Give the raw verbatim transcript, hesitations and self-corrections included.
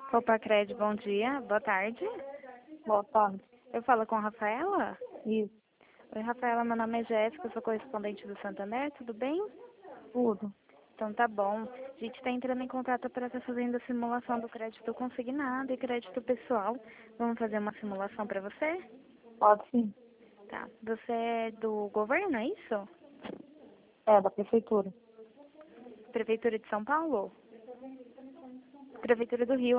Copa Cred, bom dia, boa tarde. Boa tarde. Eu falo com a Rafaela? Isso, Oi, Rafaela, meu nome é Jéssica, eu sou correspondente do Santander, tudo bem? tudo. Então tá bom. A gente está entrando em contato para estar fazendo a simulação do crédito consignado e crédito pessoal. Vamos fazer uma simulação para você? Pode sim. Tá. Você é do governo, é isso? É, da prefeitura. Prefeitura de São Paulo? Prefeitura do Rio.